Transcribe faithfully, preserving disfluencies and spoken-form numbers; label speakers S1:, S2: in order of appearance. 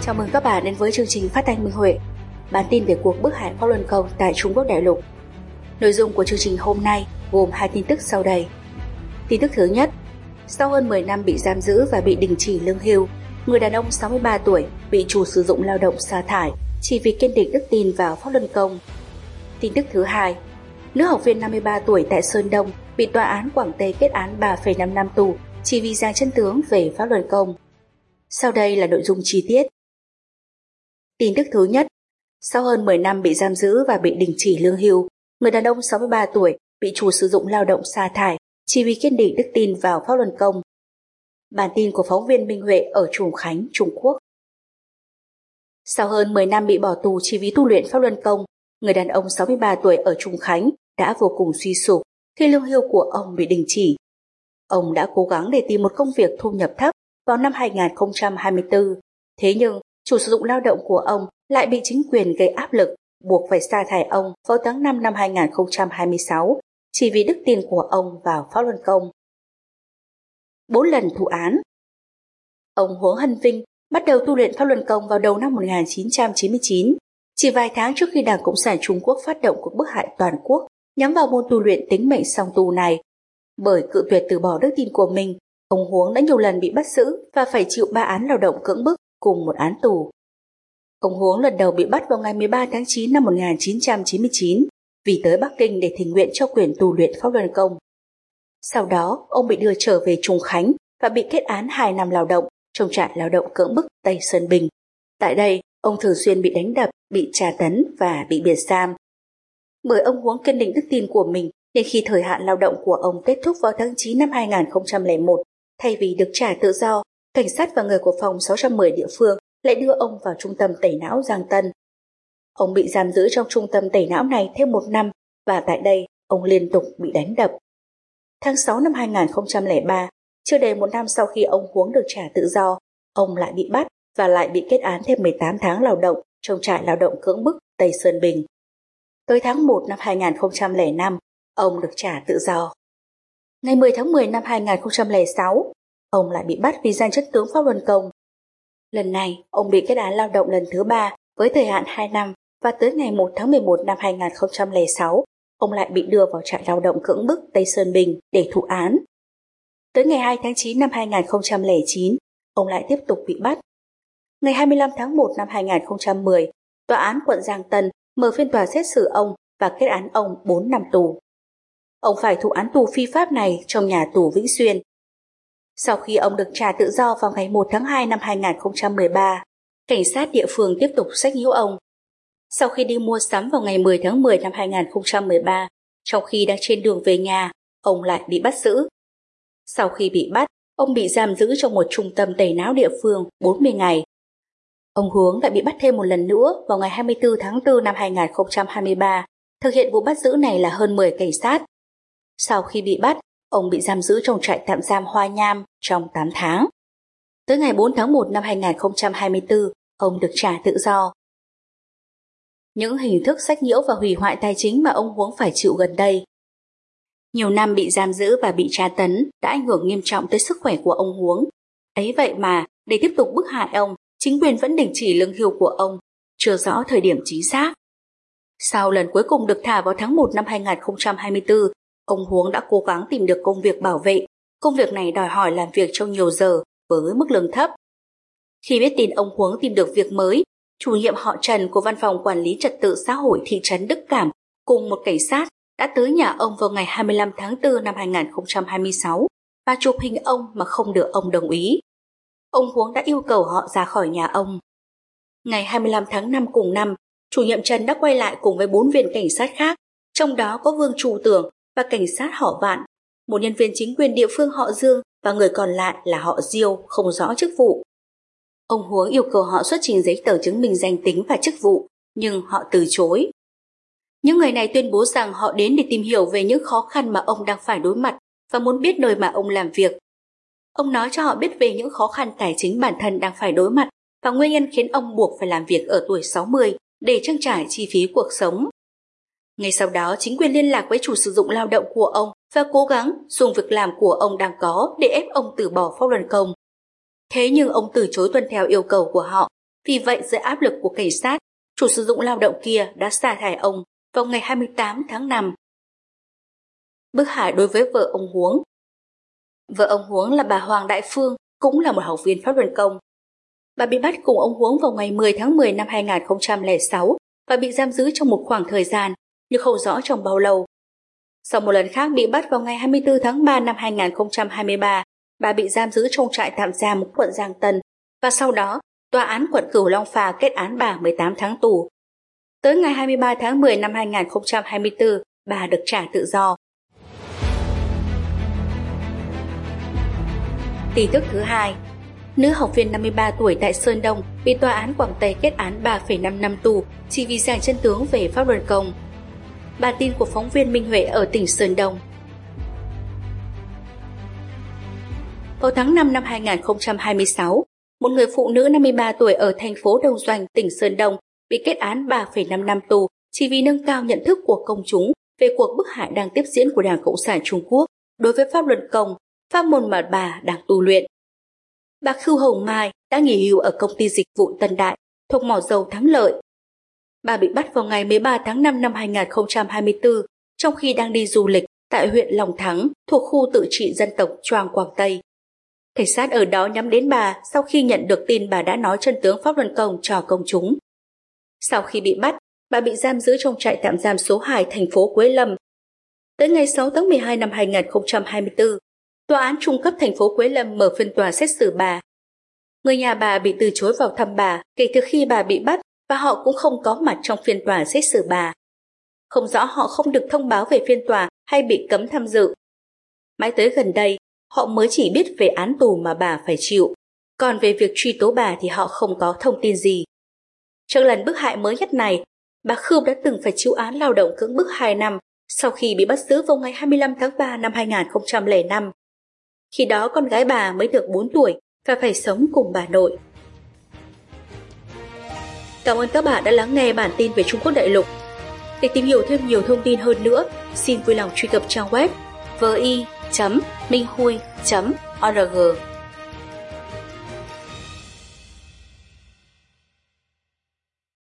S1: Chào mừng các bạn đến với chương trình phát thanh Minh Huệ, bản tin về cuộc bức hại Pháp Luân Công tại Trung Quốc đại lục. Nội dung của chương trình hôm nay gồm hai tin tức sau đây. Tin tức thứ nhất, sau hơn mười năm bị giam giữ và bị đình chỉ lương hưu, người đàn ông sáu mươi ba tuổi bị chủ sử dụng lao động sa thải chỉ vì kiên định đức tin vào Pháp Luân Công. Tin tức thứ hai, nữ học viên năm mươi ba tuổi tại Sơn Đông bị tòa án Quảng Tây kết án ba phẩy năm năm tù chỉ vì giảng chân tướng về Pháp Luân Công. Sau đây là nội dung chi tiết. Tin tức thứ nhất, sau hơn mười năm bị giam giữ và bị đình chỉ lương hưu, người đàn ông sáu mươi ba tuổi bị chủ sử dụng lao động sa thải chỉ vì kiên định đức tin vào Pháp Luân Công. Bản tin của phóng viên Minh Huệ ở Trùng Khánh, Trung Quốc. Sau hơn mười năm bị bỏ tù chỉ vì tu luyện Pháp Luân Công, người đàn ông sáu mươi ba tuổi ở Trùng Khánh đã vô cùng suy sụp khi lương hưu của ông bị đình chỉ. Ông đã cố gắng để tìm một công việc thu nhập thấp vào năm hai nghìn không trăm hai mươi tư, thế nhưng chủ sử dụng lao động của ông lại bị chính quyền gây áp lực, buộc phải sa thải ông vào tháng năm năm hai nghìn không trăm hai mươi sáu chỉ vì đức tin của ông vào Pháp Luân Công. Bốn lần thụ án. Ông Huống Hân Vinh bắt đầu tu luyện Pháp Luân Công vào đầu năm một nghìn chín trăm chín mươi chín, chỉ vài tháng trước khi Đảng Cộng sản Trung Quốc phát động cuộc bức hại toàn quốc nhắm vào môn tu luyện tính mệnh song tu này. Bởi cự tuyệt từ bỏ đức tin của mình, ông Huống đã nhiều lần bị bắt giữ và phải chịu ba án lao động cưỡng bức cùng một án tù. Ông Huống lần đầu bị bắt vào ngày mười ba tháng chín năm một nghìn chín trăm chín mươi chín vì tới Bắc Kinh để thỉnh nguyện cho quyền tu luyện Pháp Luân Công. Sau đó, ông bị đưa trở về Trùng Khánh và bị kết án hai năm lao động trong trại lao động cưỡng bức Tây Sơn Bình. Tại đây, ông thường xuyên bị đánh đập, bị tra tấn và bị biệt giam. Bởi ông Huống kiên định đức tin của mình nên khi thời hạn lao động của ông kết thúc vào tháng chín năm hai nghìn không trăm lẻ một, thay vì được trả tự do, cảnh sát và người của phòng sáu trăm mười địa phương lại đưa ông vào trung tâm tẩy não Giang Tân. Ông bị giam giữ trong trung tâm tẩy não này thêm một năm và tại đây ông liên tục bị đánh đập. Tháng sáu năm hai nghìn không trăm lẻ ba, chưa đầy một năm sau khi ông Huống được trả tự do, ông lại bị bắt và lại bị kết án thêm mười tám tháng lao động trong trại lao động cưỡng bức Tây Sơn Bình. Tới tháng một năm hai nghìn không trăm lẻ năm, ông được trả tự do. Ngày mười tháng mười năm hai nghìn không trăm lẻ sáu, ông lại bị bắt vì giảng chân tướng Pháp Luân Công. Lần này, ông bị kết án lao động lần thứ ba với thời hạn hai năm và tới ngày một tháng mười một năm hai nghìn không trăm lẻ sáu, ông lại bị đưa vào trại lao động cưỡng bức Tây Sơn Bình để thụ án. Tới ngày hai tháng chín năm hai nghìn không trăm lẻ chín, ông lại tiếp tục bị bắt. Ngày hai mươi lăm tháng một năm hai nghìn không trăm mười, Tòa án quận Giang Tân mở phiên tòa xét xử ông và kết án ông bốn năm tù. Ông phải thụ án tù phi pháp này trong nhà tù Vĩnh Xuyên. Sau khi ông được trả tự do vào ngày một tháng hai năm hai nghìn không trăm mười ba, cảnh sát địa phương tiếp tục sách nhiễu ông. Sau khi đi mua sắm vào ngày mười tháng mười năm hai nghìn không trăm mười ba, trong khi đang trên đường về nhà, ông lại bị bắt giữ. Sau khi bị bắt, ông bị giam giữ trong một trung tâm tẩy não địa phương bốn mươi ngày. Ông Huống lại bị bắt thêm một lần nữa vào ngày hai mươi tư tháng tư năm hai nghìn không trăm hai mươi ba, thực hiện vụ bắt giữ này là hơn mười cảnh sát. Sau khi bị bắt, ông bị giam giữ trong trại tạm giam Hoa Nham trong tám tháng. Tới ngày bốn tháng một năm hai nghìn không trăm hai mươi tư, ông được trả tự do. Những hình thức sách nhiễu và hủy hoại tài chính mà ông Huống phải chịu gần đây. Nhiều năm bị giam giữ và bị tra tấn đã ảnh hưởng nghiêm trọng tới sức khỏe của ông Huống. Ấy vậy mà, để tiếp tục bức hại ông, chính quyền vẫn đình chỉ lương hưu của ông, chưa rõ thời điểm chính xác. Sau lần cuối cùng được thả vào tháng một năm hai nghìn không trăm hai mươi tư, ông Huống đã cố gắng tìm được công việc bảo vệ. Công việc này đòi hỏi làm việc trong nhiều giờ với mức lương thấp. Khi biết tin ông Huống tìm được việc mới, chủ nhiệm họ Trần của Văn phòng Quản lý Trật tự Xã hội thị trấn Đức Cảm cùng một cảnh sát đã tới nhà ông vào ngày hai mươi lăm tháng tư năm hai nghìn không trăm hai mươi sáu và chụp hình ông mà không được ông đồng ý. Ông Huống đã yêu cầu họ ra khỏi nhà ông. Ngày hai mươi lăm tháng năm cùng năm, chủ nhiệm Trần đã quay lại cùng với bốn viên cảnh sát khác, trong đó có Vương Trụ Tưởng và cảnh sát họ Vạn, một nhân viên chính quyền địa phương họ Dương và người còn lại là họ Diêu không rõ chức vụ. Ông Huống yêu cầu họ xuất trình giấy tờ chứng minh danh tính và chức vụ, nhưng họ từ chối. Những người này tuyên bố rằng họ đến để tìm hiểu về những khó khăn mà ông đang phải đối mặt và muốn biết nơi mà ông làm việc. Ông nói cho họ biết về những khó khăn tài chính bản thân đang phải đối mặt và nguyên nhân khiến ông buộc phải làm việc ở tuổi sáu mươi để trang trải chi phí cuộc sống. Ngay sau đó, chính quyền liên lạc với chủ sử dụng lao động của ông và cố gắng dùng việc làm của ông đang có để ép ông từ bỏ Pháp Luân Công. Thế nhưng ông từ chối tuân theo yêu cầu của họ Vì vậy, dưới áp lực của cảnh sát, chủ sử dụng lao động kia đã sa thải ông vào ngày hai mươi tám tháng năm. Bức hại đối với vợ ông Huống. Vợ ông Huống là bà Hoàng Đại Phương, cũng là một học viên pháp luân công. Bà bị bắt cùng ông Huống vào ngày mười tháng mười năm hai nghìn không trăm lẻ sáu và bị giam giữ trong một khoảng thời gian, nhưng không rõ trong bao lâu. Sau một lần khác bị bắt vào ngày hai mươi tư tháng ba năm hai nghìn không trăm hai mươi ba, bà bị giam giữ trong trại tạm giam quận Giang Tân và sau đó tòa án quận Cửu Long Phà kết án bà mười tám tháng tù. Tới ngày hai mươi ba tháng mười năm hai nghìn không trăm hai mươi tư, bà được trả tự do. Tin tức thứ hai, nữ học viên năm mươi ba tuổi tại Sơn Đông bị tòa án Quảng Tây kết án ba phẩy năm năm tù chỉ vì giảng chân tướng về pháp luân công. Bản tin của phóng viên Minh Huệ ở tỉnh Sơn Đông. Vào tháng năm năm hai nghìn không trăm hai mươi sáu, một người phụ nữ năm mươi ba tuổi ở thành phố Đông Doanh, tỉnh Sơn Đông bị kết án ba phẩy năm năm tù chỉ vì nâng cao nhận thức của công chúng về cuộc bức hại đang tiếp diễn của Đảng Cộng sản Trung Quốc đối với pháp luân công, pháp môn mà bà đang tu luyện. Bà Khưu Hồng Mai đã nghỉ hưu ở công ty dịch vụ Tân Đại thuộc mỏ dầu Thắng Lợi. Bà bị bắt vào ngày mười ba tháng năm năm hai nghìn không trăm hai mươi tư trong khi đang đi du lịch tại huyện Long Thắng thuộc khu tự trị dân tộc Choang Quảng Tây. Cảnh sát ở đó nhắm đến bà sau khi nhận được tin bà đã nói chân tướng pháp luân công cho công chúng. Sau khi bị bắt, bà bị giam giữ trong trại tạm giam số hai thành phố Quế Lâm. Tới ngày sáu tháng mười hai năm hai nghìn không trăm hai mươi tư, Tòa án trung cấp thành phố Quế Lâm mở phiên tòa xét xử bà. Người nhà bà bị từ chối vào thăm bà kể từ khi bà bị bắt và họ cũng không có mặt trong phiên tòa xét xử bà. Không rõ họ không được thông báo về phiên tòa hay bị cấm tham dự. Mãi tới gần đây, họ mới chỉ biết về án tù mà bà phải chịu. Còn về việc truy tố bà thì họ không có thông tin gì. Trong lần bức hại mới nhất này, bà Khưu đã từng phải chịu án lao động cưỡng bức hai năm sau khi bị bắt giữ vào ngày hai mươi lăm tháng ba năm hai nghìn không trăm lẻ năm. Khi đó con gái bà mới được bốn tuổi và phải sống cùng bà nội. Cảm ơn các bạn đã lắng nghe bản tin về Trung Quốc đại lục. Để tìm hiểu thêm nhiều thông tin hơn nữa, xin vui lòng truy cập trang web vi chấm minh hui chấm org.